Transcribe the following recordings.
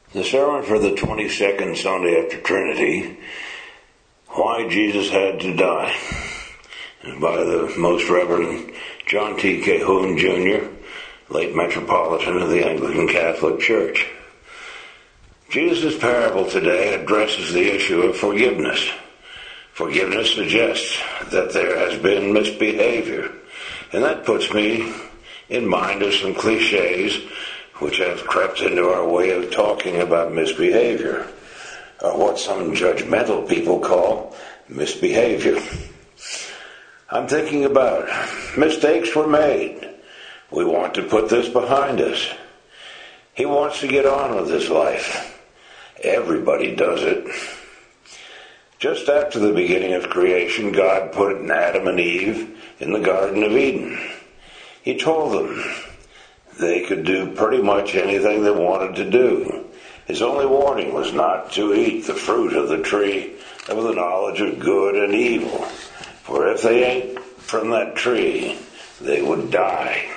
The sermon for the 22nd Sunday after Trinity, Why Jesus Had to Die, by the Most Reverend John T. Cahoon, Jr., late Metropolitan of the Anglican Catholic Church. Jesus' parable today addresses the issue of forgiveness. Forgiveness suggests that there has been misbehavior, and that puts me in mind of some cliches which have crept into our way of talking about misbehavior, or what some judgmental people call misbehavior. I'm thinking about mistakes were made. We want to put this behind us. He wants to get on with his life. Everybody does it. Just after the beginning of creation, God put Adam and Eve in the Garden of Eden. He told them they could do pretty much anything they wanted to do. His only warning was not to eat the fruit of the tree of the knowledge of good and evil, for if they ate from that tree, they would die.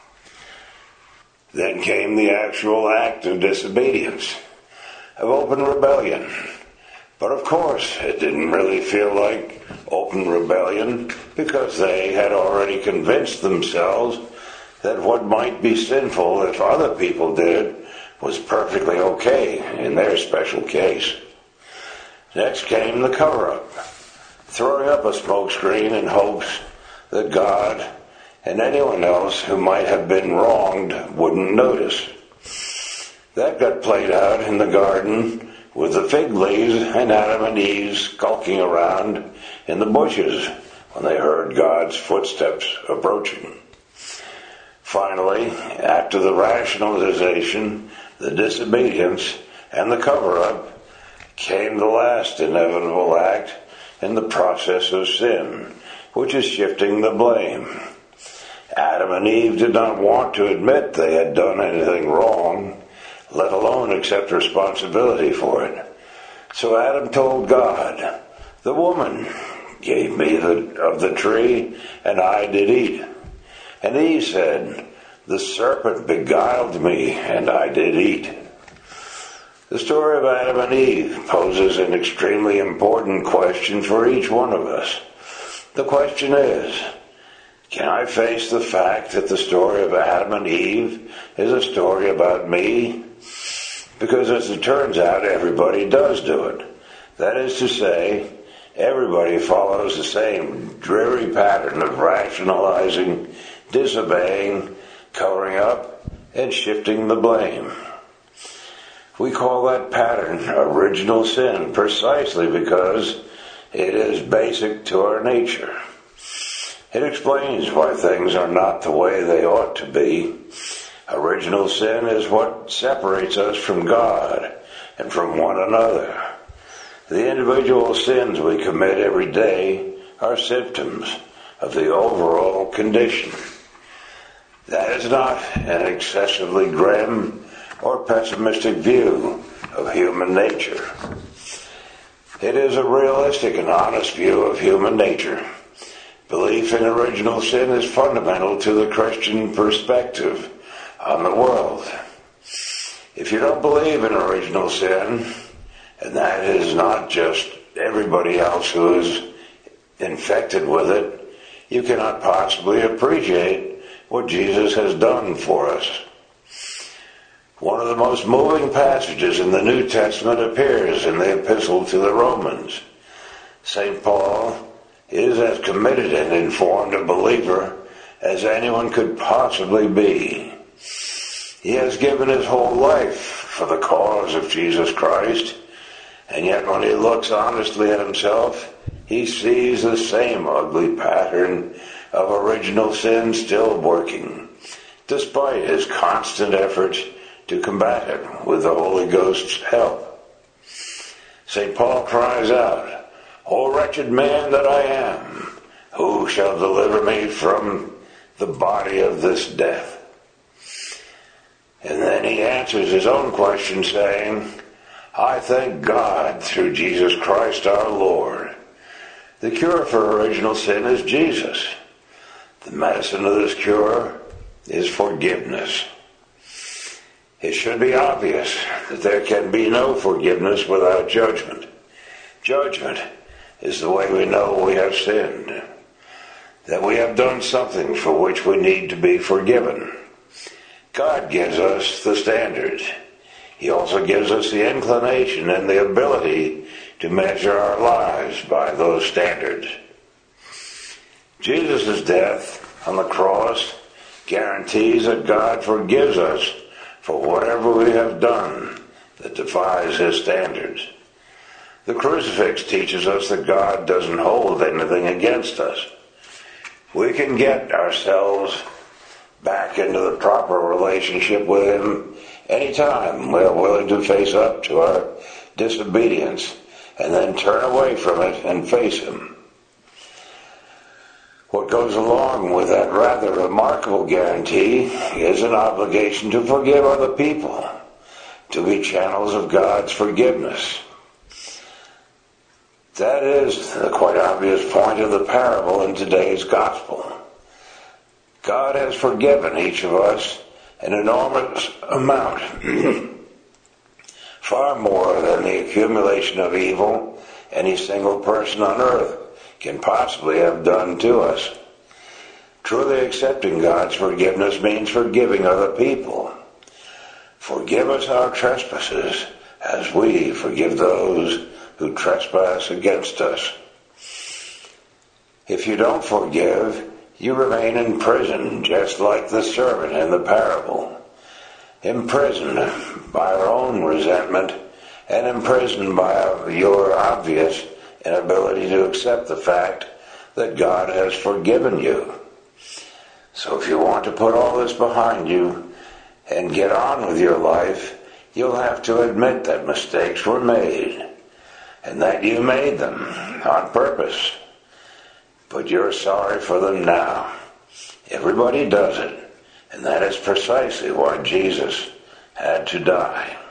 Then came the actual act of disobedience, of open rebellion. But of course, it didn't really feel like open rebellion, because they had already convinced themselves that what might be sinful if other people did was perfectly okay in their special case. Next came the cover-up, throwing up a smokescreen in hopes that God and anyone else who might have been wronged wouldn't notice. That got played out in the garden with the fig leaves and Adam and Eve skulking around in the bushes when they heard God's footsteps approaching. Finally, after the rationalization, the disobedience, and the cover-up, came the last inevitable act in the process of sin, which is shifting the blame. Adam and Eve did not want to admit they had done anything wrong, let alone accept responsibility for it. So Adam told God, "The woman gave me of the tree, and I did eat." And Eve said, "The serpent beguiled me, and I did eat." The story of Adam and Eve poses an extremely important question for each one of us. The question is, can I face the fact that the story of Adam and Eve is a story about me? Because as it turns out, everybody does do it. That is to say, everybody follows the same dreary pattern of rationalizing, disobeying, covering up, and shifting the blame. We call that pattern original sin precisely because it is basic to our nature. It explains why things are not the way they ought to be. Original sin is what separates us from God and from one another. The individual sins we commit every day are symptoms of the overall condition. That is not an excessively grim or pessimistic view of human nature. It is a realistic and honest view of human nature. Belief in original sin is fundamental to the Christian perspective on the world. If you don't believe in original sin, and that is not just everybody else who is infected with it, you cannot possibly appreciate what Jesus has done for us. One of the most moving passages in the New Testament appears in the Epistle to the Romans. St. Paul is as committed and informed a believer as anyone could possibly be. He has given his whole life for the cause of Jesus Christ, and yet when he looks honestly at himself, he sees the same ugly pattern of original sin still working, despite his constant efforts to combat it with the Holy Ghost's help. St. Paul cries out, "O wretched man that I am, who shall deliver me from the body of this death?" And then he answers his own question saying, "I thank God through Jesus Christ our Lord." The cure for original sin is Jesus. The medicine of this cure is forgiveness. It should be obvious that there can be no forgiveness without judgment. Judgment is the way we know we have sinned, that we have done something for which we need to be forgiven. God gives us the standards. He also gives us the inclination and the ability to measure our lives by those standards. Jesus' death on the cross guarantees that God forgives us for whatever we have done that defies his standards. The crucifix teaches us that God doesn't hold anything against us. We can get ourselves back into the proper relationship with him anytime we're willing to face up to our disobedience and then turn away from it and face him. What goes along with that rather remarkable guarantee is an obligation to forgive other people, to be channels of God's forgiveness. That is the quite obvious point of the parable in today's gospel. God has forgiven each of us an enormous amount, far more than the accumulation of evil any single person on earth can possibly have done to us. Truly accepting God's forgiveness means forgiving other people. Forgive us our trespasses as we forgive those who trespass against us. If you don't forgive, you remain in prison, just like the servant in the parable. Imprisoned by our own resentment and imprisoned by your obvious inability to accept the fact that God has forgiven you. So if you want to put all this behind you and get on with your life, you'll have to admit that mistakes were made and that you made them on purpose. But you're sorry for them now. Everybody does it, and that is precisely why Jesus had to die.